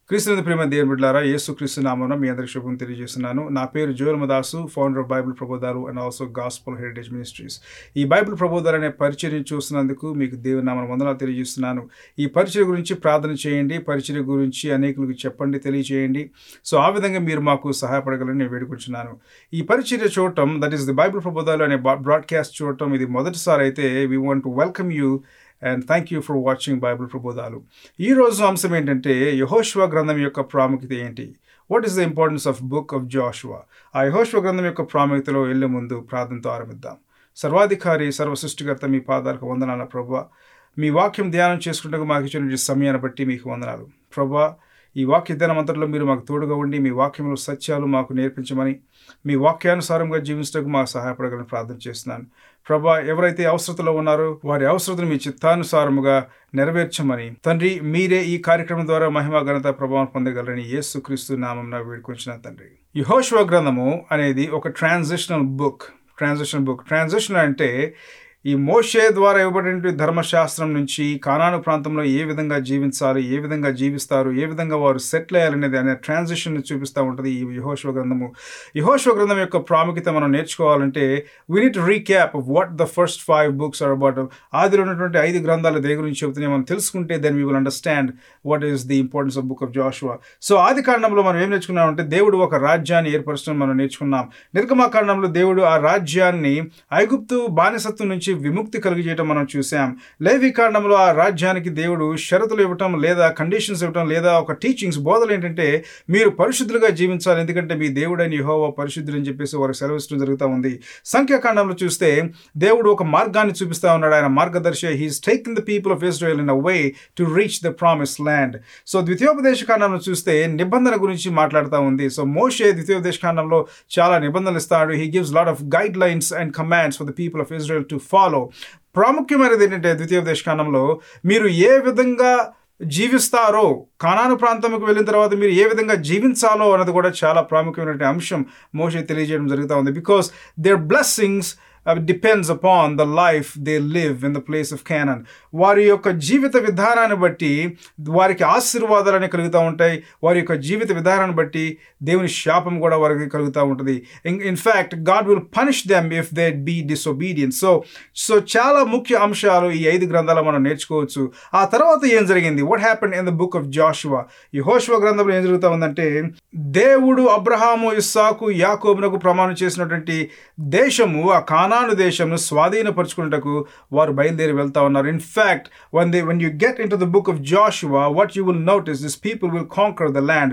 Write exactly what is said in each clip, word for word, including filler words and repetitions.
క్రీస్తునందు ప్రియమైన దేవుని బిడ్డలారా, యేసుక్రీస్తు నామమున మీ అందరికీ శుభం తెలియజేస్తున్నాను. నా పేరు Joel Madasu, founder of Bible ప్రబోధాలు and also gospel heritage ministries. ఈ బైబిల్ ప్రబోధాలు అనే పరిచర్యను చూస్తున్నందుకు మీకు దేవుని నామమున వందనాలు తెలియజేస్తున్నాను. ఈ పరిచర్య గురించి ప్రార్థన చేయండి, పరిచర్య గురించి అనేకులకు చెప్పండి, తెలియజేయండి. సో ఆ విధంగా మీరు మాకు సహాయపడగలని నేను వేడుకుంటున్నాను. ఈ పరిచర్య చూడటం, దట్ ఈస్ ది బైబిల్ ప్రబోధాలు అనే బ్రాడ్కాస్ట్ చూడటం ఇది మొదటిసారి అయితే we want to welcome you and thank you for watching Bible ప్రబోధాలు. ఈ రోజు అంశం ఏంటంటే యెహోషువ గ్రంథం యొక్క ప్రాముఖ్యత ఏంటి? What is the importance of book of Joshua? ఆ యెహోషువ గ్రంథం యొక్క ప్రాముఖ్యతలో వెళ్ళే ముందు ప్రార్థనతో ఆరంభిద్దాం. సర్వాధికారి సర్వ సృష్టికర్త మీ పాదాలకు వందనాలు ప్రభువా. మీ వాక్యం ధ్యానం చేసుకుంటూ మాకు ఇచ్చిన సమయాన్ని బట్టి మీకు వందనాలు ప్రభువా. ఈ వాక్య ధ్యానం అంతట్లో మీరు మాకు తోడుగా ఉండి మీ వాక్యంలో సత్యాలు మాకు నేర్పించమని, మీ వాక్యానుసారంగా జీవించడానికి మాకు సహాయపడగలని ప్రార్థన చేస్తున్నాను ప్రభా. ఎవరైతే అవసరతలో ఉన్నారో వారి అవసరతను మీ చిత్తానుసారముగా నెరవేర్చమని తండ్రి, మీరే ఈ కార్యక్రమం ద్వారా మహిమ ఘనత ప్రభావం పొందగలరని యేసుక్రీస్తు నామమున వేడుకొంచున్నాను తండ్రి. యెహోషువ గ్రంథము అనేది ఒక transitional book. Transition book transition అంటే ఈ మోషే ద్వారా ఇవ్వబడిన ధర్మశాస్త్రం నుంచి కానాను ప్రాంతంలో ఏ విధంగా జీవించాలి, ఏ విధంగా జీవిస్తారు, ఏ విధంగా వారు సెటిల్ అయ్యాలనేది అనే ట్రాన్సిషన్ చూపిస్తూ ఉంటుంది ఈ యెహోషువ గ్రంథము. యెహోషువ గ్రంథం యొక్క ప్రాముఖ్యత మనం నేర్చుకోవాలంటే we need to recap of what the first five books are about. ఆదిలో ఉన్నటువంటి ఐదు గ్రంథాలు దేని గురించి చెబుతున్నాయి మనం తెలుసుకుంటే then we will understand what is the importance of book of Joshua. So ఆది కాండంలో మనం ఏం నేర్చుకున్నామంటే దేవుడు ఒక రాజ్యాన్ని ఏర్పరచడం మనం నేర్చుకున్నాం. నిర్గమాకాండంలో దేవుడు ఆ రాజ్యాన్ని ఐగుప్తు బానిసత్వం నుంచి విముక్తి కలిగజేయటం మనం చూసాం. లేవి కాండంలో ఆ రాజ్యానికి దేవుడు షరతులు ఇవ్వటం లేదా కండిషన్స్ ఇవ్వటం లేదా ఒక టీచింగ్స్ బోధలు ఏంటంటే మీరు పరిశుద్ధులుగా జీవించాలి, ఎందుకంటే మీ దేవుడైన యెహోవా పరిశుద్ధులు అని చెప్పేసి వారికి సెలవిస్తడం జరుగుతూ ఉంది. సంఖ్యాకాండంలో చూస్తే దేవుడు ఒక మార్గాన్ని చూపిస్తా ఉన్నాడు. ఆయన మార్గదర్శి. He's taking the people of Israel in a way to reach the promise land. So ద్వితీయోపదేశ కాండంలో చూస్తే నిబంధన గురించి మాట్లాడుతూ ఉంది. సో మోషే ద్వితీయోపదేశ కాండంలో చాలా నిబంధనలు ఇస్తాడు. He gives lot of guidelines and commands for the people of Israel to follow. ప్రాముఖ్యమైనది ఏంటంటే ద్వితీయోపదేశ కాండంలో మీరు ఏ విధంగా జీవిస్తారో, కానాను ప్రాంతంకు వెళ్ళిన తర్వాత మీరు ఏ విధంగా జీవించాలో అన్నది కూడా చాలా ప్రాముఖ్యమైన అంశం మోషే తెలియజేయడం జరుగుతూ ఉంది. Because their blessings depends upon the life they live in the place of Canaan. వారి యొక్క జీవిత విధానాన్ని బట్టి వారికి ఆశీర్వాదాలని కలుగుతూ ఉంటాయి. వారి యొక్క జీవిత విధానాన్ని బట్టి దేవుని శాపం కూడా వారికి కలుగుతూ ఉంటుంది. In fact God will punish them if they be disobedience. So so చాలా ముఖ్య అంశాలు ఈ ఐదు గ్రంథాలు మనం నేర్చుకోవచ్చు. ఆ తర్వాత ఏం జరిగింది? What happened in the book of Joshua? యెహోషువ గ్రంథంలో ఏం జరుగుతూ ఉందంటే దేవుడు అబ్రహాము, ఇస్సాకు, యాకోబునకు ప్రమాణం చేసినటువంటి దేశము, ఆ కానాను దేశంను స్వాధీనపరుచుకున్నటకు వారు బయలుదేరి వెళ్తా ఉన్నారు. In fact when they when you get into the book of Joshua, what you will notice is people will conquer the land.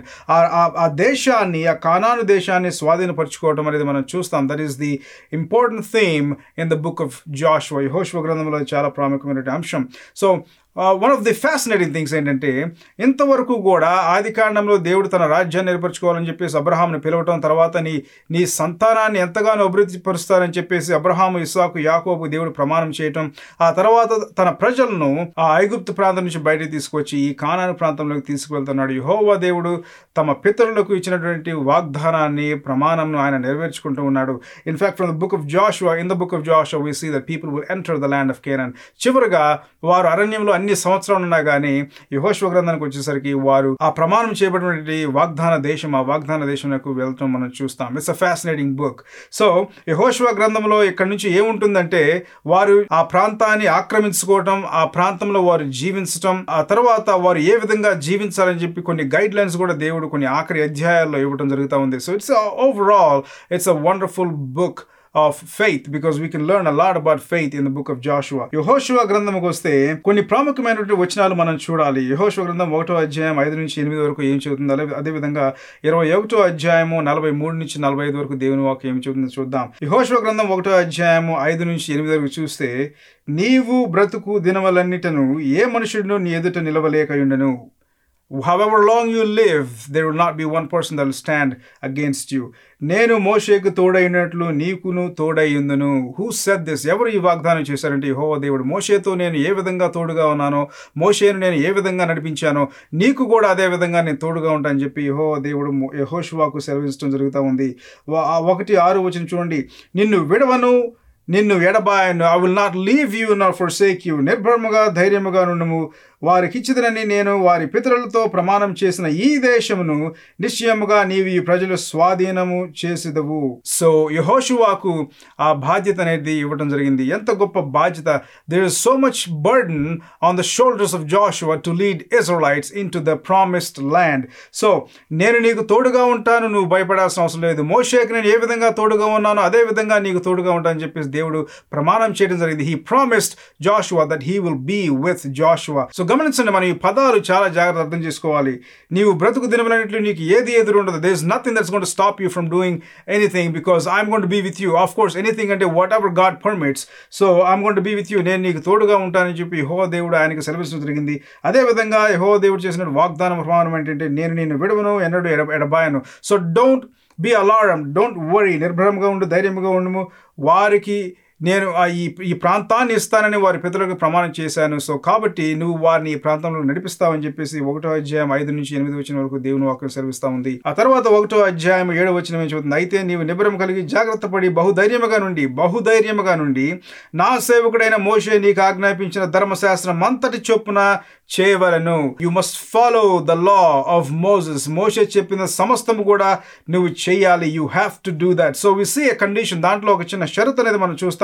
ఆ దేశాన్ని, ఆ కానాను దేశాన్ని స్వాధీనపరచుకోవడం అనేది మనం చూస్తాం. That is the important theme in the book of Joshua. యెహోషువ గ్రంథంలో చాలా ప్రాముఖ్యమైన అంశం. So one of the fascinating things ఏంటంటే ఇంతవరకు కూడా ఆది కాండంలో దేవుడు తన రాజ్యాన్ని ఏర్పరచుకోవాలని చెప్పేసి అబ్రహాముని పిలవటం, తర్వాత నీ నీ సంతానాన్ని ఎంతగానో అభివృద్ధి పరుస్తారని చెప్పేసి అబ్రహాము, ఇస్సాకు, యాకోబు దేవుడు ప్రమాణం చేయటం, ఆ తర్వాత తన ప్రజలను ఆ ఐగుప్తు ప్రాంతం నుంచి బయటికి తీసుకొచ్చి ఈ కానాను ప్రాంతంలోకి తీసుకువెళ్తున్నాడు. యెహోవా దేవుడు తమ పితరులకు ఇచ్చినటువంటి వాగ్దానాన్ని, ప్రమాణంను ఆయన నెరవేర్చుకుంటూ ఉన్నాడు. In fact from the book of Joshua, in the book of Joshua we see that people will enter the land of Canaan. చివరిగా వారు అరణ్యంలో అన్ని సంవత్సరాలు ఉన్నా కానీ యెహోషువ గ్రంథానికి వచ్చేసరికి వారు ఆ ప్రమాణం చేయబడినటువంటి వాగ్దాన దేశం, ఆ వాగ్దాన దేశంలోకి వెళ్ళటం మనం చూస్తాం. It's a fascinating book. So యెహోషువ గ్రంథంలో ఇక్కడ నుంచి ఏముంటుందంటే వారు ఆ ప్రాంతాన్ని ఆక్రమించుకోవటం, ఆ ప్రాంతంలో వారు జీవించటం, ఆ తర్వాత వారు ఏ విధంగా జీవించాలని చెప్పి కొన్ని గైడ్ లైన్స్ కూడా దేవుడు కొన్ని ఆఖరి అధ్యాయాల్లో ఇవ్వడం జరుగుతూ ఉంది. So it's overall it's a wonderful book of faith, because we can learn a lot about faith in the book of Joshua. యెహోషువ గ్రంథంకి వస్తే కొన్ని ప్రాముఖ్యమైనటువంటి వచనాలు మనం చూడాలి. యెహోషువ గ్రంథం ఒకటో అధ్యాయం ఐదు నుంచి ఎనిమిది వరకు ఏం చెబుతుందో, అదేవిధంగా ఇరవై ఒకటో అధ్యాయము నలభై మూడు నుంచి నలభై ఐదు వరకు దేవుని వాక్యం ఏం చెబుతుందో చూద్దాం. యెహోషువ గ్రంథం ఒకటో అధ్యాయము ఐదు నుంచి ఎనిమిది వరకు చూస్తే, నీవు బ్రతుకు దినములన్నిటను ఏ మనుషుడును నీ ఎదుట నిలవలేకయుండెను. However long you live, there will not be one person that will stand against you. నేను మోషేకు తోడైనట్లు నీకును తోడైయుందును. Who said this? ఎవరు ఈ వాగ్దానం చేశారంటే యెహోవా దేవుడు. మోషేతో నేను ఏ విధంగా తోడుగా ఉన్నానో, మోషేను నేను ఏ విధంగా నడిపించానో, నీకు కూడా అదే విధంగా నేను తోడుగా ఉంటానని చెప్పి యెహోవా దేవుడు యెహోషువకు సెలవించడం జరుగుతూ ఉంది. ఒకటి ఆరు వచనం చూడండి. నిన్ను విడవను, నిన్ను ఎడబాయను. I will not leave you not forsake you. నిర్భరముగా ధైర్యముగా నుండుము. వారికిచ్చిదనని నేను వారి పితరులతో ప్రమాణం చేసిన ఈ దేశమును నిశ్చయముగా నీవు ఈ ప్రజలు స్వాధీనము చేసిదవు. సో యెహోషువాకు ఆ బాధ్యత అనేది ఇవ్వడం జరిగింది. ఎంత గొప్ప బాధ్యత. There is so much burden on the shoulders of Joshua to lead Israelites into the promised land. So నేను నీకు తోడుగా ఉంటాను, నువ్వు భయపడాల్సిన అవసరం లేదు. మోషేకి నేను ఏ విధంగా తోడుగా ఉన్నానో అదే విధంగా నీకు తోడుగా ఉంటానని చెప్పేసి దేవుడు ప్రమాణం చేయడం జరిగింది. He promised Joshua that he will be with Joshua. So గమనించండి, మనం ఈ పదాలు చాలా జాగ్రత్త అర్థం చేసుకోవాలి. నీవు బ్రతుకు దినములన్నిటిలో నీకు ఏది ఎదురు ఉండదు. There is nothing that's going to stop you from doing anything because I'm going to be with you. Of course anything అంటే whatever God permits. So I'm going to be with you, నేను నీకు తోడుగా ఉంటానని చెప్పి యెహోవా దేవుడు ఆయనకు సెలవించడం జరిగింది. అదేవిధంగా యెహోవా దేవుడు చేసిన వాగ్దానం ప్రమాణం ఏంటంటే నేను నిన్ను విడవను, ఎన్నడూ ఎడ ఎడబాయను. So don't be alarm, don't worry, నిర్భయంగా ఉండు, ధైర్యంగా ఉండము. వారికి నేను ఈ ఈ ప్రాంతాన్ని ఇస్తానని వారి పితరులకు ప్రమాణం చేశాను. సో కాబట్టి నువ్వు వారిని ఈ ప్రాంతంలో నడిపిస్తావని చెప్పేసి ఒకటో అధ్యాయం ఐదు నుంచి ఎనిమిది వచ్చిన వరకు దేవుని వాక్యం సెలవిస్తా ఉంది. ఆ తర్వాత ఒకటో అధ్యాయం ఏడు వచ్చిన ఏం చెబుతుంది, అయితే నీవు నిబరం కలిగి జాగ్రత్త పడి బహుధైర్యముగా నుండి బహుధైర్యముగా నుండి నా సేవకుడైన మోషే నీకు ఆజ్ఞాపించిన ధర్మశాస్త్రం అంతటి చొప్పున చేయవలను. You must follow the law of Moses. మోషే చెప్పిన సమస్తము కూడా నువ్వు చేయాలి. You have to do that. So we see a condition. దాంట్లో ఒక చిన్న షరతు అనేది మనం చూస్తాం.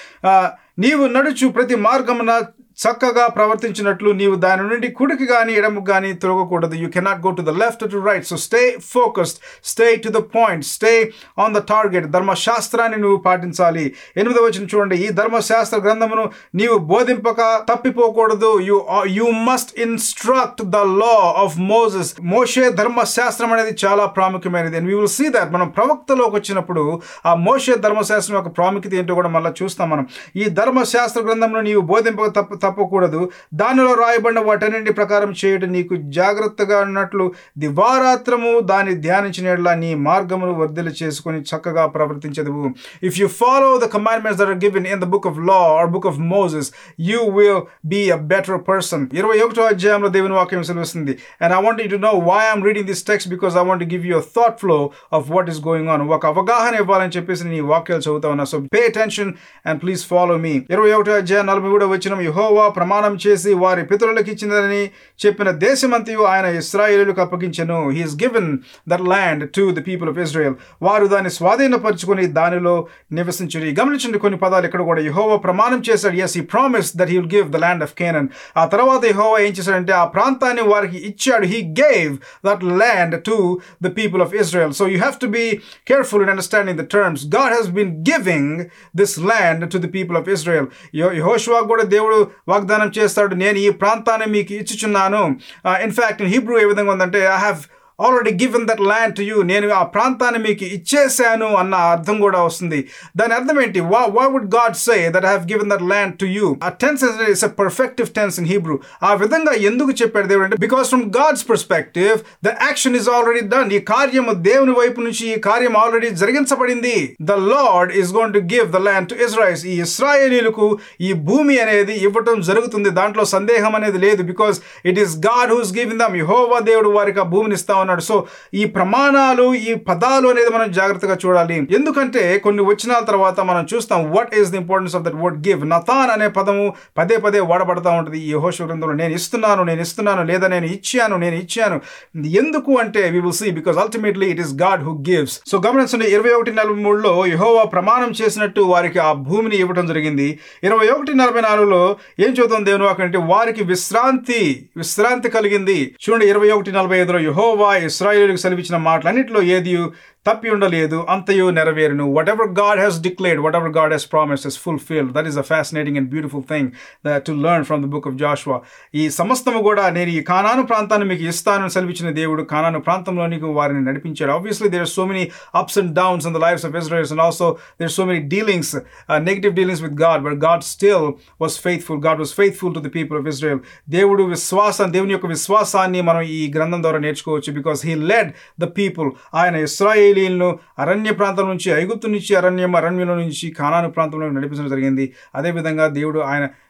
నీవు నడుచు ప్రతి మార్గమున చక్కగా ప్రవర్తించినట్లు నీవు దాని నుండి కుడికి కానీ ఎడముకు కానీ తిరగకూడదు. You cannot go to the left to right. So stay focused, stay to the point, stay on the target. ధర్మశాస్త్రాన్ని నువ్వు పాటించాలి. ఎనిమిదవ వచనం చూడండి, ఈ ధర్మశాస్త్ర గ్రంథమును నీవు బోధింపక తప్పిపోకూడదు. You you must instruct the law of Moses. మోషే ధర్మశాస్త్రం అనేది చాలా ప్రాముఖ్యమైనది. And we will see that. మనం ప్రవక్తలోకి వచ్చినప్పుడు ఆ మోషే ధర్మశాస్త్రం యొక్క ప్రాముఖ్యత ఏంటో కూడా మళ్ళీ చూస్తాం. మనం ఈ ధర్మశాస్త్ర గ్రంథమును నీవు బోధింపక తప్ప తప్పకూడదు. దానిలో రాయబడిన వాటన్నింటి ప్రకారం చేయడం నీకు జాగ్రత్తగా ఉన్నట్లు దివారాత్రము దాన్ని ధ్యానించినట్లా నీ మార్గమును వర్ధిల్ల చేసుకుని చక్కగా ప్రవర్తించదువు. If you follow the commandments that are given in the book of law or book of Moses you will be a better person. ఇరవై ఒకటో అధ్యాయంలో దేవుని వాక్యం సెలవిస్తుంది. And I want you to know why I'm reading this text because I want to give you a thought flow of what is going on. ఒక అవగాహన ఇవ్వాలని చెప్పేసి నీ వాక్యాలు చదువుతా ఉన్నా. So pay attention and please follow me. ఇరవై ఒకటో అధ్యాయం నలభై మూడో వచనం, యెహోవా ప్రమాణం చేసి వారి పితరులకు ఇచ్చినదని చెప్పిన దేశమంతయు ఆయన ఇశ్రాయేలులకు అప్పగించెను. He has given that land to the people of Israel. వారు దాన్ని స్వాధీనపరుచుకొని దానిలో నివసించుడి. గమనించండి కొన్ని పదాలు ఇక్కడ కూడా. యెహోవా ప్రమాణం చేశాడు. yes, he promised that he will give the land of Canaan. ఆ తర్వాత యెహోవా ఏం చేశాడంటే ఆ ప్రాంతాన్ని వారికి ఇచ్చాడు. he gave that land to the people of Israel. So you have to be careful in understanding the terms. God has been giving this land to the people of Israel. యెహోషువా కూడా దేవుడు వాగ్దానం చేస్తాడు, నేను ఈ ప్రాంతాన్ని మీకు ఇచ్చుచున్నాను. ఇన్ఫాక్ట్ ఇన్ హీబ్రూ ఏ విధంగా ఉందంటే I have already given that land to you, నేను ఆ ప్రాంతాన్ని మీకు ఇచ్చేసాను అన్న అర్థం కూడా వస్తుంది. దాని అర్థం ఏంటి? Why why would God say that I have given that land to you? ఆ tense is a perfective tense in Hebrew. ఆ విధంగా ఎందుకు చెప్పాడు దేవుడు అంటే because from God's perspective the action is already done. ఈ కార్యము దేవుని వైపు నుంచి ఈ కార్యం ఆల్రెడీ జరిగించబడింది. The Lord is going to give the land to Israel. ఈ ఇశ్రాయేలీలకు ఈ భూమి అనేది ఇవ్వటం జరుగుతుంది. దాంట్లో సందేహం అనేది లేదు. Because it is God who is giving them. యెహోవా దేవుడు వారికి ఆ భూమిని ఇస్తా ఉన్నాడు. సో ఈ ప్రమాణాలు ఈ పదాలు అనేది మనం జాగ్రత్తగా చూడాలి. ఎందుకంటే కొన్ని వచనాల తర్వాత మనం చూస్తాం what is the importance of that word give. నతాన్ అనే పదము పదే పదే వాడబడతా ఉంటుంది ఈ యెహోషువ గ్రంథంలో. నేను ఇస్తున్నాను, నేను ఇస్తున్నాను, లేదా నేను ఇచ్చాను, నేను ఇచ్చాను. ఎందుకు అంటే we will see because ultimately it is God who gives. So గమనించండి, ఇరవై ఒకటి నలభై మూడులో యెహోవా ప్రమాణం చేసినట్టు వారికి ఆ భూమిని ఇవ్వడం జరిగింది. ఇరవై ఒకటి నలభై నాలుగులో ఏం చూద్దాం దేవుని వాక్యం అంటే వారికి విశ్రాంతి విశ్రాంతి కలిగింది. చూడండి ఇరవై ఒకటి నలభై ఐదులో యెహోవా ఇశ్రాయేలులకు సెలవిచ్చిన మాటలన్నిటిలో ఏది తప్పి ఉండలేదు, అంతయు నెరవేరును. Whatever God has declared, whatever God has promised is fulfilled. That is a fascinating and beautiful thing to learn from the book of Joshua. ఈ సమస్తము కూడా నేను ఈ కానాను ప్రాంతాన్ని మీకు ఇస్తానని సెలవిచ్చిన దేవుడు కానాను ప్రాంతంలోనికి వారిని నడిపించాడు. Obviously there are so many ups and downs in the lifes of Israel and also there are so many dealings, negative dealings with God, but God still was faithful. God was faithful to the people of Israel. దేవుడు విశ్వాసం, దేవుని యొక్క విశ్వాసాన్ని మనం ఈ గ్రంథం ద్వారా నేర్చుకోవచ్చు. Because he led the people. ఆయన ఇశ్రాయేలీలను అరణ్య ప్రాంతం నుంచి, ఐగుప్తు నుంచి అరణ్యం, అరణ్యంలో నుంచి కానాను ప్రాంతంలో నడిపించడం జరిగింది. అదేవిధంగా దేవుడు ఆయన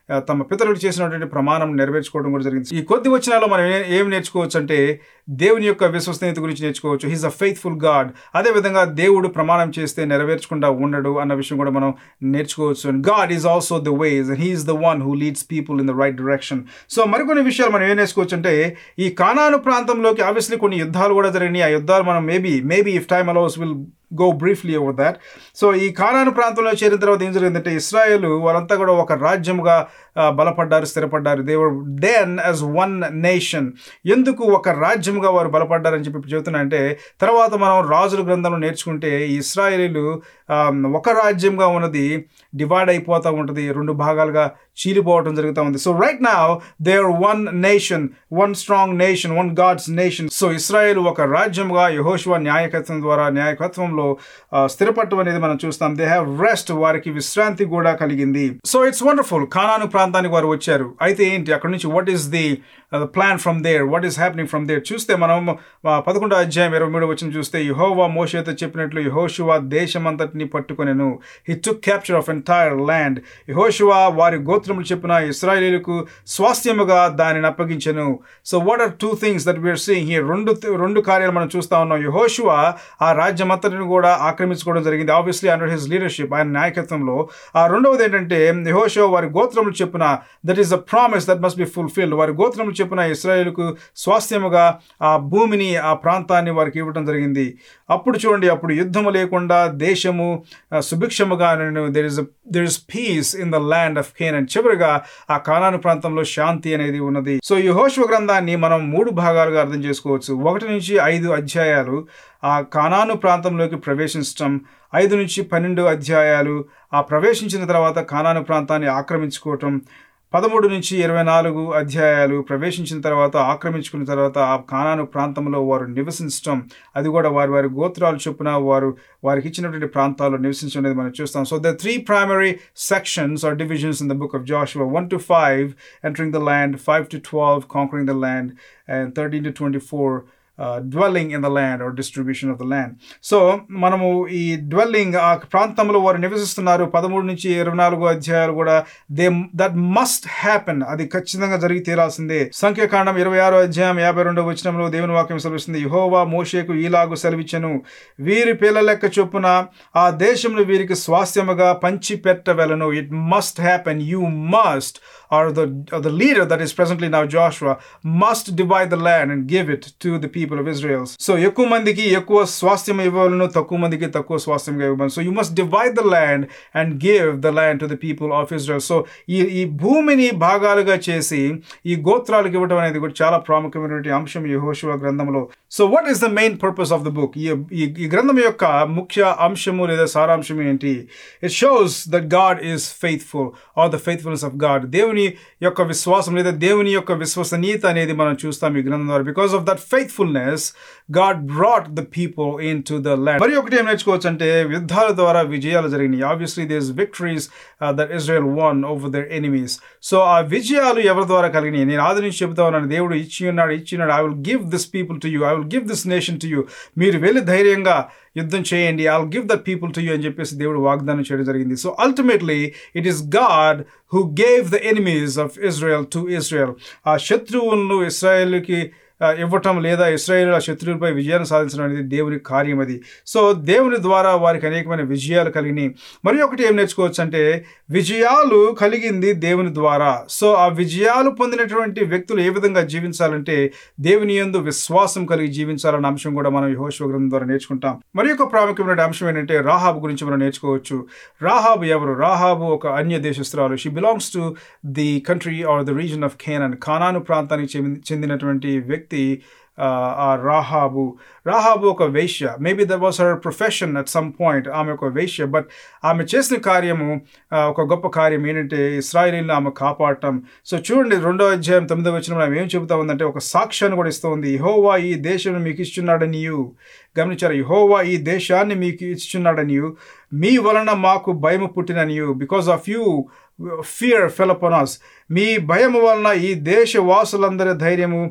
తమ పితరులు చేసినటువంటి ప్రమాణం నెరవేర్చుకోవడం కూడా జరిగింది. ఈ కొద్ది వచనాల్లో మనం ఏం నేర్చుకోవచ్చు అంటే దేవుని యొక్క విశ్వసనీయత గురించి నేర్చుకోవచ్చు. He's a faithful God. అదేవిధంగా దేవుడు ప్రమాణం చేస్తే నెరవేర్చకుండా ఉండడు అన్న విషయం కూడా మనం నేర్చుకోవచ్చు. And God is also the ways and he's the one who leads people in the right direction. So మరికొన్ని విషయాలు మనం ఏం నేర్చుకోవచ్చు అంటే ఈ కానాను ప్రాంతంలోకి ఆబ్వియస్లీ కొన్ని యుద్ధాలు కూడా జరిగినాయి. ఆ యుద్ధాలు మనం maybe maybe if time allows will go briefly over that. So ఈ కానాను ప్రాంతంలో చేరిన తర్వాత ఏం జరిగిందంటే ఇశ్రాయేలు వాళ్ళంతా కూడా ఒక రాజ్యముగా బలపడ్డారు, స్థిరపడ్డారు. They were then as one nation. ఎందుకు ఒక రాజ్యముగా వారు బలపడ్డారని చెప్పి చెబుతున్నారంటే తర్వాత మనం రాజుల గ్రంథంలో నేర్చుకుంటే ఈ ఇశ్రాయేలీలు ఒక రాజ్యంగా ఉన్నది డివైడ్ అయిపోతూ ఉంటుంది, రెండు భాగాలుగా చీలిపోవడం జరుగుతూ ఉంది. So right now they are one nation, one strong nation, one God's nation. So ఇశ్రాయేలు ఒక రాజ్యంగా యెహోషువ న్యాయకత్వం ద్వారా న్యాయకత్వంలో స్థిరపడటం అనేది మనం చూస్తాం. దే హ్యావ్ రెస్ట్, వారికి విశ్రాంతి కూడా కలిగింది. So it's wonderful. కానాను ప్రాంతానికి వారు వచ్చారు. అయితే ఏంటి అక్కడ నుంచి what is the plan from there, what is happening from there చూస్తే మనం పదకొండో అధ్యాయం ఇరవై మూడు వచ్చిన చూస్తే యెహోవా మోషేతో చెప్పినట్లు యెహోషువ దేశమంతటిని పట్టుకొనెను. He took capture of entire land. యెహోషువ వారి గోత్రములు చెప్పిన ఇశ్రాయేలీయులకు స్వాస్థ్యముగా దానిని అప్పగించెను. So what are two things that we're seeing here. రెండు రెండు కార్యాలు మనం చూస్తా ఉన్నాం. యెహోషువ ఆ రాజ్యం అంతటిని కూడా ఆక్రమించుకోవడం జరిగింది, ఆబ్వియస్లీ అండర్ హిస్ లీడర్షిప్, ఆయన నాయకత్వంలో. ఆ రెండవది ఏంటంటే యెహోషువ వారి గోత్రములు చెప్పిన that is a promise that must be fulfilled. వారి గోత్రములు చెప్పిన ఇశ్రాయేలుకు స్వాస్థ్యముగా ఆ భూమిని, ఆ ప్రాంతాన్ని వారికి ఇవ్వడం జరిగింది. అప్పుడు చూడండి, అప్పుడు యుద్ధము లేకుండా దేశము సుభిక్షముగా there is there is peace in the land of Canaan. చివరిగా ఆ కానాను ప్రాంతంలో శాంతి అనేది ఉన్నది. సో యెహోషువ గ్రంథాన్ని మనం మూడు భాగాలుగా అర్థం చేసుకోవచ్చు. ఒకటి నుంచి ఐదు అధ్యాయాలు ఆ కానాను ప్రాంతంలోకి ప్రవేశించడం, ఐదు నుంచి పన్నెండు అధ్యాయాలు ఆ ప్రవేశించిన తర్వాత కానాను ప్రాంతాన్ని ఆక్రమించుకోవటం, పదమూడు నుంచి ఇరవై నాలుగు అధ్యాయాలు ప్రవేశించిన తర్వాత ఆక్రమించుకున్న తర్వాత ఆ కానాను ప్రాంతంలో వారు నివసించడం, అది కూడా వారి వారి గోత్రాలు చొప్పున వారు వారికి ఇచ్చినటువంటి ప్రాంతాల్లో నివసించడం అనేది మనం చూస్తాం. So the three primary sections or divisions in the book of Joshua. One to five entering the land, five to twelve conquering the land, and thirteen to twenty four Uh, dwelling in the land or distribution of the land. So మనము ఈ dwelling ఆ ప్రాంతంలో వారు నివసిస్తున్నారు. పదమూడు నుంచి ఇరవై నాలుగు అధ్యాయాలు కూడా దే దట్ మస్ట్ హ్యాపెన్, అది ఖచ్చితంగా జరిగి తీరాల్సిందే. సంఖ్యాకాండం ఇరవై ఆరో అధ్యాయం యాభై రెండవ వచనంలో దేవుని వాక్యం సెలవిస్తుంది, యెహోవా మోషేకు ఈలాగు సెలవిచ్చెను, వీరి పిల్లల లెక్క చొప్పున ఆ దేశంలో వీరికి స్వాస్థ్యముగా పంచి పెట్టవలెను. It must happen. You must or the or the leader that is presently now Joshua must divide the land and give it to the people of Israel. So ఎక్కువ మందికి ఎక్కువ స్వాస్థ్యం ఇవ్వాలను, తక్కువ మందికి తక్కువ స్వాస్థ్యంగా ఇవ్వాలి. So you must divide the land and give the land to the people of Israel. So ఈ ఈ భూమిని భాగాలుగా చేసి ఈ గోత్రాలకు ఇవ్వడం అనేది కూడా చాలా ప్రాముఖ్యమైనటువంటి అంశం యెహోషువ గ్రంథంలో. So what is the main purpose of the book? ఈ ఈ గ్రంథం యొక్క ముఖ్య అంశము లేదా సారాంశం ఏంటి? It shows that God is faithful or the faithfulness of God. దేవుని యొక్క విశ్వాసం లేదా దేవుని యొక్క విశ్వసనీయత అనేది మనం చూస్తాం ఈ గ్రంథం ద్వారా. Because of that faithfulness God brought the people into the land. మరి ఒకటి ఏం నేర్చుకోవచ్చు అంటే యుద్ధాల ద్వారా విజయాలు జరిగినాయి. Obviously there is victories that Israel won over their enemies. So ఆ విజయాలు ఎవరి ద్వారా కలిగినాయి? నేను ఆది నుంచి చెబుతా ఉన్నాను, దేవుడు ఇచ్చి ఉన్నాడు ఇచ్చి ఉన్నాడు I will give this people to you, I will give this nation to you. మీరు వెళ్ళి ధైర్యంగా యుద్ధం చేయండి, I will give that people to you అని చెప్పేసి దేవుడు వాగ్దానం చేయడం జరిగింది. So ultimately it is God who gave the enemies of Israel to Israel. ఆ శత్రువులను ఇశ్రాయేలుకి ఇవ్వటం లేదా ఇశ్రాయేలు ఆ శత్రువులపై విజయాన్ని సాధించడం అనేది దేవుని కార్యం అది. సో దేవుని ద్వారా వారికి అనేకమైన విజయాలు కలిగినాయి. మరి ఒకటి ఏం నేర్చుకోవచ్చు అంటే విజయాలు కలిగింది దేవుని ద్వారా. సో ఆ విజయాలు పొందినటువంటి వ్యక్తులు ఏ విధంగా జీవించాలంటే దేవుని యందు విశ్వాసం కలిగి జీవించాలన్న అంశం కూడా మనం యెహోషువ గ్రంథం ద్వారా నేర్చుకుంటాం. మరి ఒక ప్రాముఖ్యమైన అంశం ఏంటంటే రాహాబు గురించి మనం నేర్చుకోవచ్చు. రాహాబు ఎవరు? రాహాబు ఒక అన్య దేశస్తురాలు. She belongs to the country or the region of Canaan. కానాను ప్రాంతానికి చెందినటువంటి వ్యక్తి ఆ రాహాబు. రాహాబు ఒక వేశ్య. Maybe that was her profession at some point. ఆమె ఒక వేశ్య. బట్ ఆమె చేసిన కార్యము ఒక గొప్ప కార్యం ఏంటంటే ఇశ్రాయేలీయులను ఆమె కాపాడటం. సో చూడండి రెండో అధ్యాయం తొమ్మిదో వచనంలో ఆమె ఏం చెబుతా ఉందంటే ఒక సాక్ష్యాన్ని కూడా ఇస్తూ ఉంది. యెహోవా ఈ దేశం మీకు ఇస్తున్నాడని. గమనించారు, యెహోవా ఈ దేశాన్ని మీకు ఇస్తున్నాడని, మీ వలన మాకు భయము పుట్టిననియు. Because of you fear fell upon us. మీ భయము వలన ఈ దేశ వాసులందరి ధైర్యము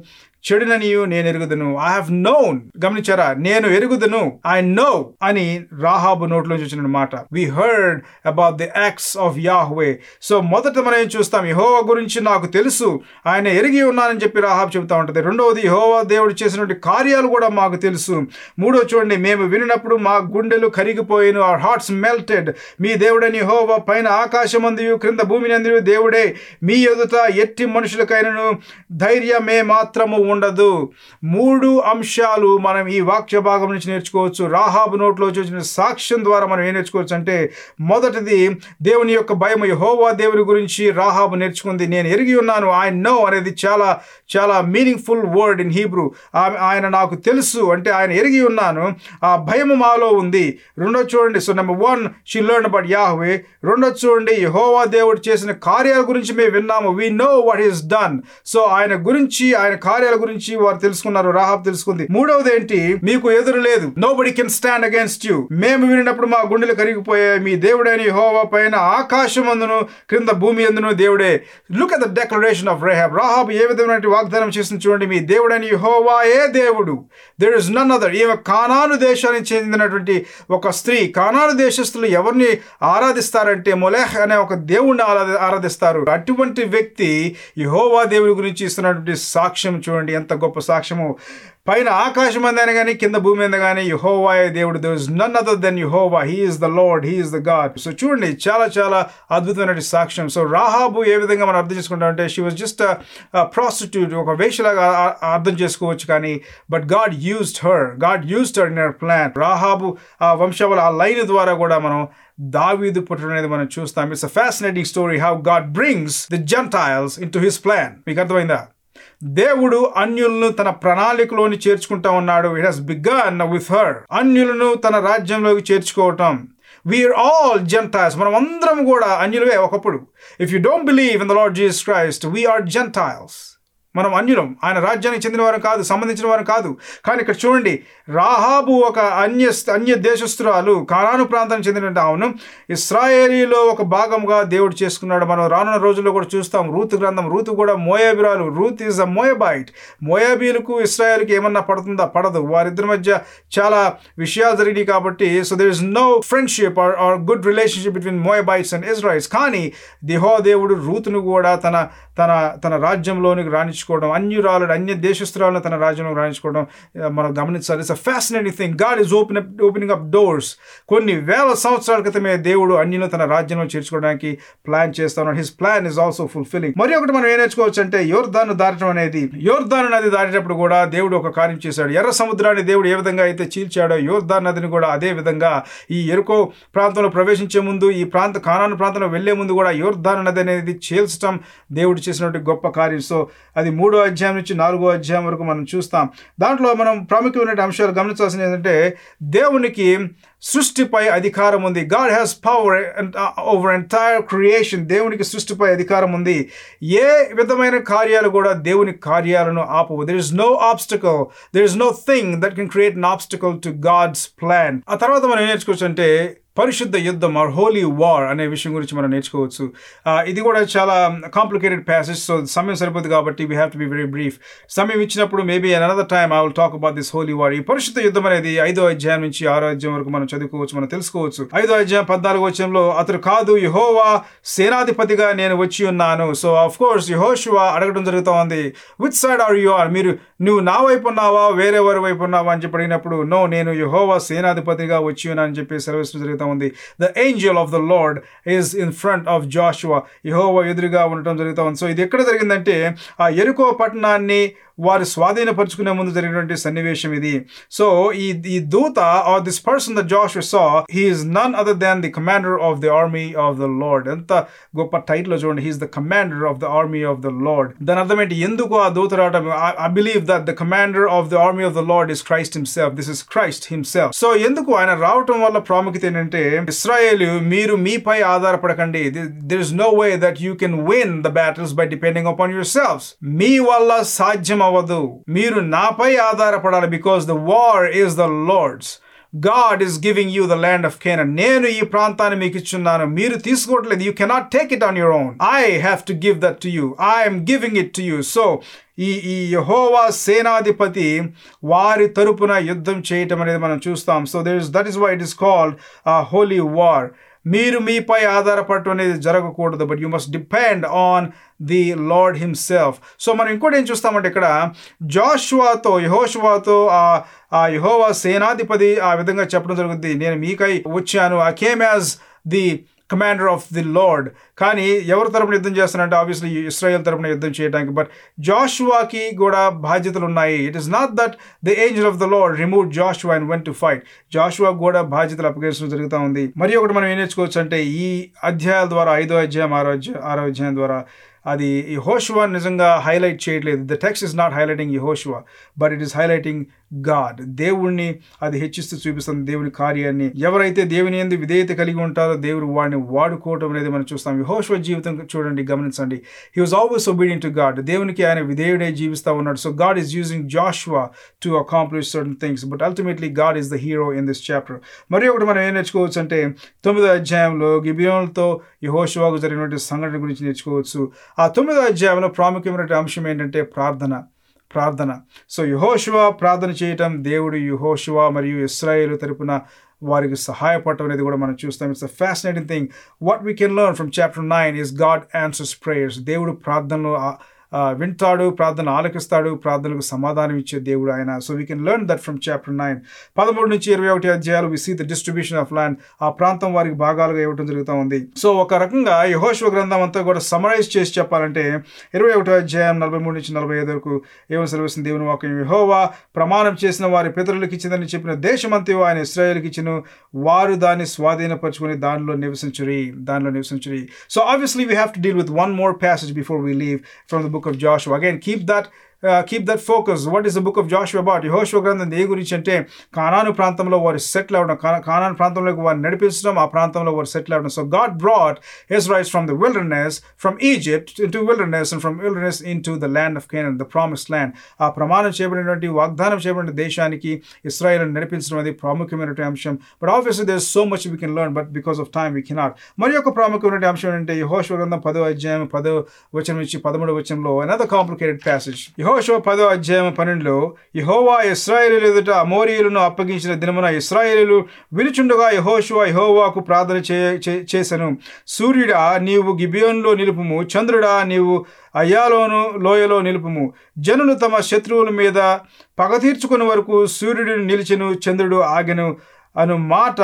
చెడుననియు నేను ఎరుగుదును. ఐ హావ్ నోన్, గమనించారా, నేను ఎరుగుదును, ఐ నో అని రాహాబు నోట్లోంచి వచ్చిన మాట. We heard about the acts of Yahweh. So మొదట మనం ఏం చూస్తాం, యెహోవా గురించి నాకు తెలుసు, ఆయన ఎరిగి ఉన్నానని చెప్పి రాహాబు చెబుతా ఉంటది. రెండవది, యెహోవా దేవుడు చేసినటువంటి కార్యాలు కూడా మాకు తెలుసు. మూడో చూడండి, మేము వినినప్పుడు మా గుండెలు కరిగిపోయిన, అవర్ హార్ట్స్ మెల్టెడ్. మీ దేవుడని యెహోవా పైన ఆకాశమందు క్రింద భూమి నందు దేవుడే, మీ ఎదుట ఎట్టి మనుషులకైనను ధైర్యమే మాత్రము ఉండదు. మూడు అంశాలు మనం ఈ వాక్య భాగం నుంచి నేర్చుకోవచ్చు. రాహాబు నోట్లో వచ్చిన సాక్ష్యం ద్వారా మనం ఏం నేర్చుకోవచ్చు అంటే, మొదటిది దేవుని యొక్క భయం. యెహోవా దేవుని గురించి రాహాబు నేర్చుకుంది. నేను ఎరిగి ఉన్నాను, ఐ నో అనేది చాలా చాలా మీనింగ్ఫుల్ వర్డ్ ఇన్ హీబ్రూ. ఆయన నాకు తెలుసు అంటే ఆయన ఎరిగి ఉన్నాను, ఆ భయము మాలో ఉంది. రెండో చూడండి, so number one she learn about Yahweh. రెండో చూడండి, యెహోవా దేవుడు చేసిన కార్యాల గురించి మేము విన్నాము. We know what is done. So ఆయన గురించి, ఆయన కార్యాల గురించి వారు తెలుసుకున్నారు, రాహాబు తెలుసుకుంది. మూడవది ఏంటి, మీకు ఎదురు లేదు, nobody can stand against you. మేము వినినప్పుడు మా గుండెలు కరిగిపోయాయి, మీ దేవుడైన యెహోవా పైన ఆకాశమందును క్రింద భూమి అందును దేవుడే. Look at the declaration of Rahab. రాహాబు ఏ విధమైన వాగ్దానం చేసింది చూడండి, మీ దేవుడైన యెహోవా ఏ దేవుడు, దేర్ ఇస్ నన్ అదర్. ఈమె కానాను దేశానికి చెందినటువంటి ఒక స్త్రీ. కానాను దేశస్తులు ఎవరిని ఆరాధిస్తారంటే మొలెహ్ అనే ఒక దేవుణ్ణి ఆరాధిస్తారు. అటువంటి వ్యక్తి యెహోవా దేవుడి గురించి ఇస్తున్నటువంటి సాక్ష్యం చూడండి, ఎంత గొప్ప సాక్ష్యము. పైన ఆకాశం అందని కానీ కింద భూమి అంద కానీ యెహోవా దేవుడు, there is none other than Jehovah, he is the Lord, he is the God. So చూడండి, చాలా చాలా అద్భుతమైన సాక్ష్యం. సో రాహాబు ఏ విధంగా మనం అర్థం చేసుకుంటామంటే, షీ వాజ్ జస్ట్ ప్రాస్టిట్యూట్, ఒక వేశ్యలాగా అర్థం చేసుకోవచ్చు, కానీ but God used her, God used her in her plan. రాహాబు ఆ వంశావళి, ఆ లైన్ ద్వారా కూడా మనం దావీదు పుట్టడం అనేది మనం చూస్తాం. It's a fascinating story how God brings the Gentiles into his plan. మీకు అర్థమైందా? దేవుడు అన్యులను తన ప్రణాళికలోని చేర్చుకుంటా ఉన్నాడు. It has begun with her. అన్యులను తన రాజ్యంలోకి చేర్చుకోవటం. We are all Gentiles. మనం అందరం కూడా అన్యులవే ఒకప్పుడు. If you don't believe in the Lord Jesus Christ, we are Gentiles. మనం అన్యులం, ఆయన రాజ్యానికి చెందిన వారు కాదు, సంబంధించిన వారు కాదు. కానీ ఇక్కడ చూడండి, రాహాబు ఒక అన్య అన్య దేశస్తురాలు, కానాను ప్రాంతానికి చెందిన ఆవును ఇశ్రాయేలీలో ఒక భాగంగా దేవుడు చేసుకున్నాడు. మనం రానున్న రోజుల్లో కూడా చూస్తాం. రూతు గ్రంథం, రూతు కూడా మోయాబిరాలు. Ruth is a మోయాబైట్. మోయాబీలకు ఇశ్రాయేల్కి ఏమన్నా పడుతుందా? పడదు. వారిద్దరి మధ్య చాలా విషయాలు జరిగినాయి కాబట్టి, so there is no friendship or or good relationship between Moabites and Israels. కానీ యెహోవా దేవుడు రూతును కూడా తన తన తన రాజ్యంలోనికి రాణించుకోవడం, అన్యురాలు అన్య దేశస్తురాలను తన రాజ్యంలో రాణించుకోవడం మనం గమనించాలి. It's a fascinating thing. God is open up opening up doors. కొన్ని వేల సంవత్సరాల క్రితమే దేవుడు అన్యులను తన రాజ్యంలో చేర్చుకోవడానికి ప్లాన్ చేస్తా ఉన్నాడు. His plan is also fulfilling. మరి ఒకటి మనం ఏం నేర్చుకోవచ్చు అంటే, యోర్దాను దాటడం అనేది, యోర్దాను నది దాటేటప్పుడు కూడా దేవుడు ఒక కార్యం చేశాడు. ఎర్ర సముద్రాన్ని దేవుడు ఏ విధంగా అయితే చీల్చాడో, యోర్దాను నదిని కూడా అదే విధంగా ఈ ఎరుకో ప్రాంతంలో ప్రవేశించే ముందు, ఈ ప్రాంత కానాను ప్రాంతంలో వెళ్లే ముందు కూడా యోర్దాను నది అనేది చీల్చడం దేవుడు చేసినటువంటి గొప్ప కార్యం. సో అది మూడో అధ్యాయం నుంచి నాలుగో అధ్యాయం వరకు మనం చూస్తాం. దాంట్లో మనం ప్రాముఖ్యమైన అంశాలు గమనించాల్సింది ఏంటంటే, దేవునికి సృష్టిపై అధికారం ఉంది. God has power over entire creation. దేవునికి సృష్టిపై అధికారం ఉంది. ఏ విధమైన కార్యాలు కూడా దేవుని కార్యాలను ఆపవు. There is no obstacle, there is no thing that can create an obstacle to God's plan. ఆ తర్వాత మనం ఏం నేర్చుకోవచ్చు అంటే, పరిశుద్ధ యుద్ధం ఆర్ హోలీ వార్ అనే విషయం గురించి మనం నేర్చుకోవచ్చు. ఇది కూడా చాలా కాంప్లికేటెడ్ ప్యాసేజ్, సో సమయం సరిపోదు కాబట్టి we have to be very brief. సమయం ఇచ్చినప్పుడు maybe another time I will talk about this holy war. ఈ పరిశుద్ధ యుద్ధం అనేది ఐదో అధ్యాయం నుంచి ఆరో అధ్యాయం వరకు మనం చదువుకోవచ్చు, మనం తెలుసుకోవచ్చు. ఐదో అధ్యాయం పద్నాలుగో వచనంలో, అతడు కాదు, యెహోవా సేనాధిపతిగా నేను వచ్చి ఉన్నాను. సో ఆఫ్ కోర్స్ యెహోషువ అడగడం జరుగుతూ ఉంది, which side are you are, మీరు నువ్వు నా వైపు ఉన్నావా వేరే వారి వైపు ఉన్నావా అని చెప్పి అడిగినప్పుడు, నో, నేను యెహోవా సేనాధిపతిగా వచ్చి ఉన్నాను అని చెప్పి సెలవిస్తూ జరుగుతూ ఉంది. The angel of the Lord is in front of Joshua. యెహోవా ఎదురుగా ఉండటం జరుగుతూ ఉంది. సో ఇది ఎక్కడ జరిగిందంటే, ఆ యెరికో పట్టణాన్ని వారు స్వాధీనపరుచుకునే ముందు జరిగినటువంటి సన్నివేశం ఇది. సో ఈ ఈ దూత or this person that Joshua saw, he is none other than the commander of the army of the Lord. ఎంత గొప్ప టైటిల్ చూడండి, he is the commander of the army of the Lord. దాని అర్థం ఏంటి? ఎందుకు ఆ దూత రావడం? I believe that the commander of the army of the Lord is Christ himself. This is Christ himself. So ఎందుకు ఆయన రావటం వల్ల ప్రాముఖ్యత ఏంటంటే, ఇశ్రాయేలు మీరు మీపై ఆధారపడకండి. There is no way that you can win the battles by depending upon yourselves. మీ వల్ల సాధ్యం అవ్వదు, మీరు నాపై ఆధారపడాలి. Because the war is the Lord's. God is giving you the land of Canaan. నేను ఈ ప్రాంతాన్ని మీకు ఇచ్చున్నాను, మీరు తీసుకోవట్లేదు. You cannot take it on your own. I have to give that to you. I am giving it to you. So ఈ ఈ యెహోవా సేనాధిపతి వారి తరపున యుద్ధం చేయటం అనేది మనం చూస్తాం. So there is that is why it is called holy war. మీరు మీపై ఆధారపడటం అనేది జరగకూడదు, but you must depend on the Lord himself. So మనం ఇంకోటి ఏం చూస్తామంటే ఇక్కడ జోషువాతో యెహోషువాతో ఆ యెహోవా సేనాధిపతి ఆ విధంగా చెప్పడం జరుగుతుంది, నేను మీకై వచ్చాను, I came as the commander of the Lord. కానీ ఎవరి తరపున యుద్ధం చేస్తానంటే ఆబ్వియస్లీ ఇశ్రాయేల్ తరపున యుద్ధం చేయడానికి. బట్ జోషువాకి కూడా బాధ్యతలు ఉన్నాయి. It is not that the angel of the Lord remove Joshua and went to fight. జోషువాకు కూడా బాధ్యతలు అప్పగించడం జరుగుతూ ఉంది. మరి ఒకటి మనం ఏం నేర్చుకోవచ్చు అంటే ఈ అధ్యాయాల ద్వారా, ఐదో అధ్యాయం ఆరో అధ్యాయం ఆరో అధ్యాయం ద్వారా అది యెహోషువా నిజంగా హైలైట్ చేయట్లేదు. The text is not highlighting Yehoshua, but it is highlighting God. దేవుణ్ణి అది హెచ్చిస్తూ చూపిస్తుంది, దేవుని కార్యాన్ని. ఎవరైతే దేవుని యందు విధేయత కలిగి ఉంటారో దేవుడు వాడిని వాడుకోవటం అనేది మనం చూస్తాం. యెహోషువా జీవితం చూడండి, గమనించండి. He was always obedient to God. దేవునికి ఆయన విధేయుడై జీవిస్తూ ఉన్నాడు. So God is using Joshua to accomplish certain things, but ultimately God is the hero in this chapter. మరి ఒకటి మనం ఏం నేర్చుకోవచ్చు అంటే తొమ్మిదో అధ్యాయంలో గిబియోనులతో యెహోషువాకు జరిగినటువంటి సంఘటన గురించి నేర్చుకోవచ్చు. ఆ తొమ్మిదో అధ్యాయంలో ప్రాముఖ్యమైన అంశం ఏంటంటే ప్రార్థన. ప్రార్థన సో యెహోషువ ప్రార్థన చేయటం, దేవుడు యెహోషువ మరియు ఇశ్రాయేలు తరపున వారికి సహాయపడటం అనేది కూడా మనం చూస్తాం. It's a fascinating thing. What we can learn from chapter nine is God answers prayers. దేవుడు ప్రార్థనలో వింటాడు, ప్రార్థన ఆలకిస్తాడు, ప్రార్థనలకు సమాధానం ఇచ్చే దేవుడు ఆయన. So we can learn that from chapter nine. పదమూడు నుంచి ఇరవై ఒకటి అధ్యాయాలు we see the distribution of land. ఆ ప్రాంతం వారికి భాగాలుగా ఇవ్వడం జరుగుతూ ఉంది. సో ఒక రకంగా యెహోషువ గ్రంథం అంతా కూడా సమరైజ్ చేసి చెప్పాలంటే ఇరవై ఒకటో అధ్యాయం నలభై మూడు నుంచి నలభై ఐదు వరకు ఏమో సెలవుస్తుంది దేవుని వాక్యం. యెహోవా ప్రమాణం చేసిన వారి పితరులకు ఇచ్చిందని చెప్పిన దేశమంతా ఆయన ఇశ్రాయేలుకి ఇచ్చిన, వారు దాన్ని స్వాధీనపరచుకొని దానిలో నివసించురి దానిలో నివసించురి. So obviously we have to deal with one more passage before we leave from the book of Joshua. Again, keep that Uh, keep that focus. What is the book of Joshua about? యెహోషువ గ్రంథం ఏ గురించి అంటే కానాను ప్రాంతంలో వారు settle అవ్వడం, కానాను ప్రాంతంలోకి వారు నడిపించడం, ఆ ప్రాంతంలో వారు సెటిల్ అవ్వడం. So God brought Israelites from the wilderness, from Egypt into wilderness, and from wilderness into the land of Canaan, the promised land. ఆ ప్రమాణం చేయబడినటువంటి వాగ్దానం చేయబడిన దేశానికి ఇశ్రాయేలును నడిపించడం అనేది ప్రాముఖ్యమైనటువంటి అంశం. But obviously there is so much we can learn, but because of time we cannot. మరి ఒక ప్రాముఖ్యమైన అంశం ఏంటంటే యెహోషువ గ్రంథం పదో అధ్యాయం పదో వచనం నుంచి పదమూడవ వచనంలో another complicated passage. యెహోషువ పదో అధ్యాయం పన్నెండులో యెహోవా ఇశ్రాయేలీయుల ఎదుట అమోరీయులను అప్పగించిన దినమున ఇశ్రాయేలీయులు వినుచుండగా యెహోషువ యెహోవాకు ప్రార్థన చే చేసెను. సూర్యుడా నీవు గిబియోనులో నిలుపుము, చంద్రుడా నీవు అయ్యాలోను లోయలో నిలుపుము. జనులు తమ శత్రువుల మీద పగ తీర్చుకునే వరకు సూర్యుడు నిలిచెను, చంద్రుడు ఆగెను అను మాట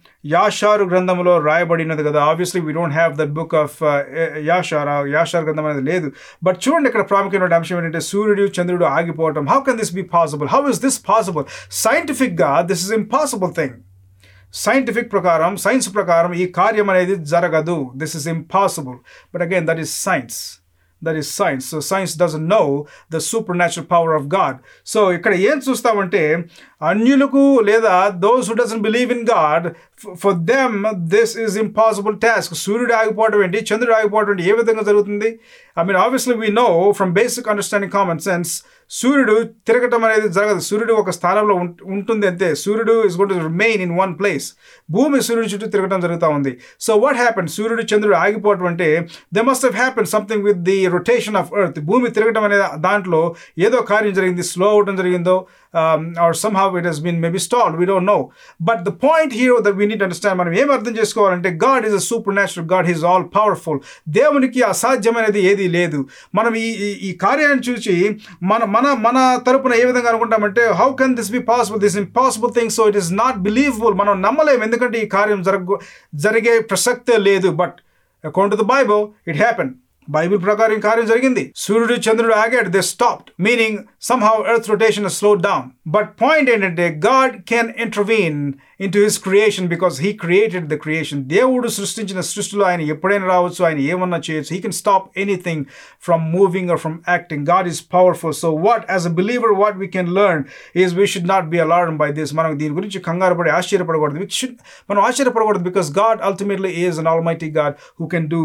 యాషారు గ్రంథంలో రాయబడినది కదా. Obviously we don't have that book of Yashar. యాషార్ గ్రంథం అనేది లేదు. బట్ చూడండి ఇక్కడ ప్రాముఖ్యమైన అంశం ఏంటంటే సూర్యుడు చంద్రుడు ఆగిపోవటం. How can this be possible? How is this possible? సైంటిఫిక్గా this is impossible thing. Scientific ప్రకారం, సైన్స్ ప్రకారం ఈ కార్యం అనేది జరగదు. This is impossible. But again that is science. That is science. So science doesn't know the supernatural power of God. So ఇక్కడ ఏం చూస్తామంటే అన్యులకు లేదా those who doesn't believe in God, for them this is impossible task. సూర్యుడు ఆగిపోవడం ఏంటి, చంద్రుడు ఆగిపోవడం ఏంటి, ఏ విధంగా జరుగుతుంది? I mean obviously we know from basic understanding common sense సూర్యుడు తిరగటం అనేది జరగదు. సూర్యుడు ఒక స్థానంలో ఉంటుంది అంతే. సూర్యుడు is going to remain in one place. భూమి సూర్యుడి చుట్టూ తిరగటం జరుగుతూ ఉంది. So what happened? సూర్యుడు చంద్రుడు ఆగిపోవడం అంటే there must have happened something with the rotation of earth. భూమి తిరగటం అనే దాంట్లో ఏదో కార్యం జరిగింది, స్లో అవటం జరిగిందో, um, or somehow it has been maybe stalled. We don't know. But the point here that we need to understand, మనం ఏం అర్థం చేసుకోవాలంటే God is a supernatural God. He is all powerful. దేవునికి అసాధ్యమైనది ఏది లేదు. మనం ఈ ఈ కార్యాన్ని చూసి మన మన మన తరపున ఏ విధంగా అనుకుంటామంటే how can this be possible? This impossible thing, so it is not believable. మనం నమ్మలేము, ఎందుకంటే ఈ కార్యం జరగ జరిగే ప్రసక్తే లేదు. But according to the Bible, it happened. బైబిల్ ప్రకారం కార్యం జరిగింది. సూర్యుడు చంద్రుడు ఆగాడు, they stopped, meaning somehow earth rotation has slowed down. But point ఏంటంటే God can intervene into his creation because he created the creation. దేవుడు సృష్టించిన సృష్టిలో ఆయన ఎప్పుడైనా రావచ్చు, ఆయన ఏమన్నా చేయొచ్చు. He can stop anything from moving or from acting. God is powerful. So what, as a believer, what we can learn is we should not be alarmed by this. మనం దీని గురించి కంగారు పడి ఆశ్చర్యపడకూడదు. We should మనం ఆశ్చర్యపడకూడదు because God ultimately is an almighty God who can do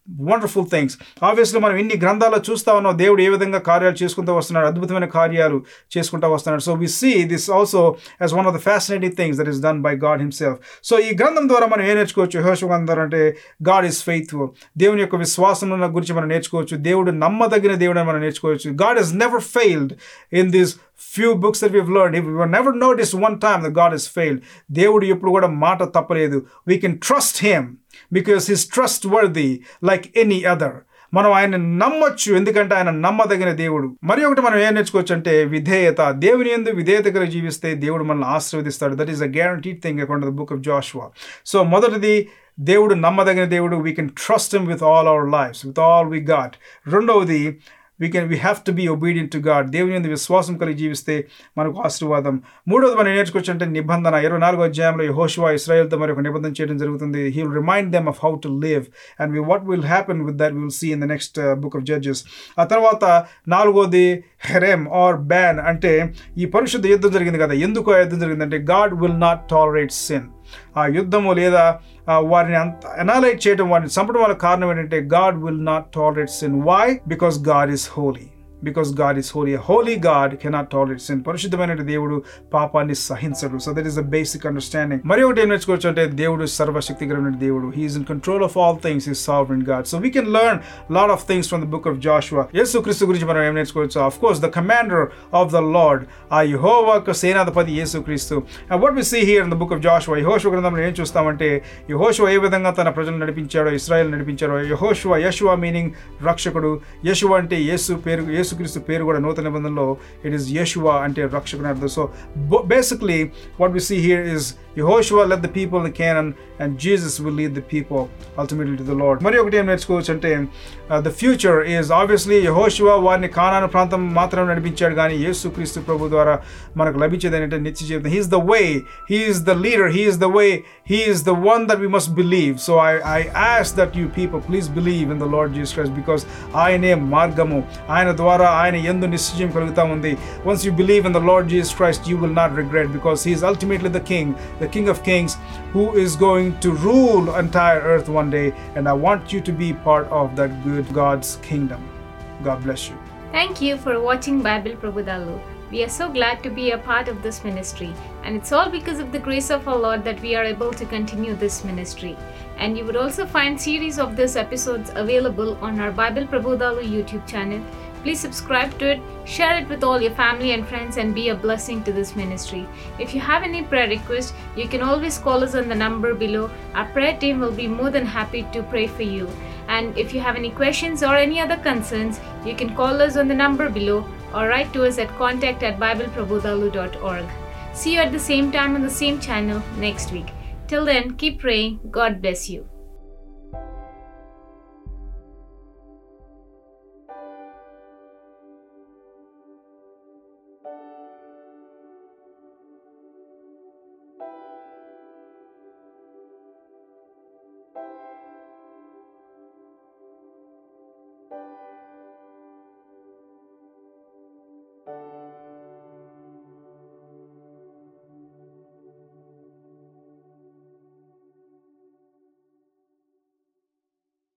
wonderful things. Obviously మనం ఇన్ని గ్రంథాల్లో చూస్తా ఉన్నాం దేవుడు ఏ విధంగా కార్యాలు చేసుకుంటూ వస్తున్నాడు, అద్భుతమైన కార్యాలు చేసుకుంటూ వస్తున్నాడు. So we see this also as one of the fascinating things that is done by God himself. So ఈ గ్రంథం ద్వారా మనం ఏం నేర్చుకోవచ్చు? యెహోషువ గ్రంథం ద్వారా అంటే గాడ్ ఈస్ ఫెయిత్ఫుల్, దేవుని యొక్క విశ్వాసం గురించి మనం నేర్చుకోవచ్చు. దేవుడు నమ్మదగిన దేవుడు అని మనం నేర్చుకోవచ్చు. God has never failed in this few books that we've learned. We have never noticed one time that God has failed. దేవుడు ఎప్పుడు కూడా మాట తప్పలేదు. We can trust him because he's trustworthy like any other. మనం ఆయన నమ్మొచ్చు ఎందుకంటే ఆయన నమ్మదగిన దేవుడు. మరి ఒకటి మనం ఏం నేర్చుకోవచ్చు అంటే విధేయత. దేవుని యందు విధేయత కలిగి జీవిస్తే దేవుడు మనల్ని ఆశీర్వదిస్తాడు. That is a guaranteed thing according to the book of Joshua. So మొదటిది దేవుడు నమ్మదగిన దేవుడు. We can trust him with all our lives, with all we got. రెండవది we can we have to be obedient to God. దేవుని యందు విశ్వాసం కలిగి జీవిస్తే మనకు ఆశీర్వాదం. మూడవది మనం నేర్చుకోవచ్చు అంటే నిబంధన. ఇరవై నాలుగో అధ్యాయంలో యెహోషువ ఇశ్రాయేలుతో మరి ఒక నిబంధన చేయడం జరుగుతుంది. He will remind them of how to live and we, what will happen with that we will see in the next uh, book of Judges. ఆ తర్వాత నాలుగోది హెరెమ్ ఆర్ బ్యాన్. అంటే ఈ పరిశుద్ధ యుద్ధం జరిగింది కదా, ఎందుకు ఆ యుద్ధం జరిగిందంటే God will not tolerate sin. ఆ యుద్ధము లేదా వారిని అంత ఎనాలైజ్ చేయడం, వారిని చంపడం వల్ల కారణం ఏంటంటే God will not tolerate sin. Why? Because God is holy. Because God is holy. A holy God cannot tolerate sin. పరిశుద్ధమైన దేవుడు పాపాన్ని సహించడు. So that is the basic understanding. మరి ఒకటి ఏం నేర్చుకోవచ్చు అంటే దేవుడు సర్వశక్తికరమైన దేవుడు. He is in control of all things. He is sovereign God. So we can learn a lot of things from the book of Joshua. యేసుక్రీస్తు గురించి మనం ఏం నేర్చుకోవచ్చు? Of course, the commander of the Lord, ఆ యెహోవా యొక్క సేనాధిపతి యేసుక్రీస్తు. And what we see here in the book of Joshua, యెహోషువ గ్రంథంలో ఏం చూస్తామంటే యెహోషువ ఏ విధంగా తన ప్రజలను నడిపించాడో, ఇశ్రాయేల్ నడిపించాడో. యెహోషువ, యెషువా మీనింగ్ రక్షకుడు. యెషువ అంటే యేసు పేరు, యేసుక్రీస్తు పేరు కూడా నూతన నిబంధనలో ఇట్ ఈస్ యెషువా అంటే రక్షకుడు అర్థం. So basically what we see here is Yehoshua led the people in Canaan and Jesus will lead the people ultimately to the Lord. మరి ఒకటి ఏం నేర్చుకోవచ్చు అంటే the future is obviously Yehoshua వారిని కానాను ప్రాంతం మాత్రం నడిపించాడు, కానీ యేసుక్రీస్తు ప్రభు ద్వారా మనకు లభించేది ఏంటంటే నిత్య జీవితం. He is the way, he is the leader, he is the way, he is the one that we must believe. So I, I ask that you people please believe in the Lord Jesus Christ because ఆయనే మార్గము, ఆయన ద్వారా ఆయన యందు నిశ్చయం కలుగుతా ఉంది. Once you believe in the Lord Jesus Christ you will not regret because he is ultimately the king, the King of Kings who is going to rule entire earth one day, and I want you to be part of that good God's kingdom. God bless you. Thank you for watching Bible Prabhudalu. We are so glad to be a part of this ministry, and it's all because of the grace of our Lord that we are able to continue this ministry. And you would also find series of these episodes available on our Bible Prabhudalu YouTube channel. Please subscribe to it, share it with all your family and friends, and be a blessing to this ministry. If you have any prayer requests, you can always call us on the number below. Our prayer team will be more than happy to pray for you. And if you have any questions or any other concerns, you can call us on the number below or write to us at contact at bible prabhudalu dot org. See you at the same time on the same channel next week. Till then, keep praying. God bless you.